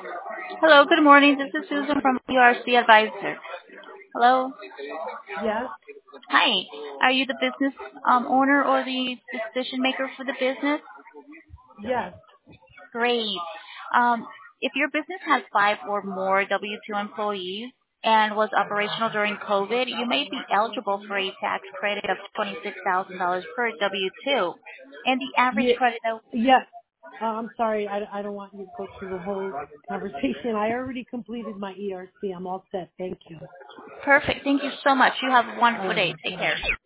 Hello, good morning. This is Susan from ERC Advisor. Hello. Yes, Hi. Are you the business owner or the decision maker for the business? yes, Great. If your business has 5 or more W-2 employees and was operational during COVID, you may be eligible for a tax credit of $26,000 per W-2. And the average yeah, credit, yes. I'm sorry, I don't want you to go through the whole conversation. I already completed my ERC. I'm all set. Thank you. perfect. Thank you so much. You have a All wonderful day. right. Take Bye. care.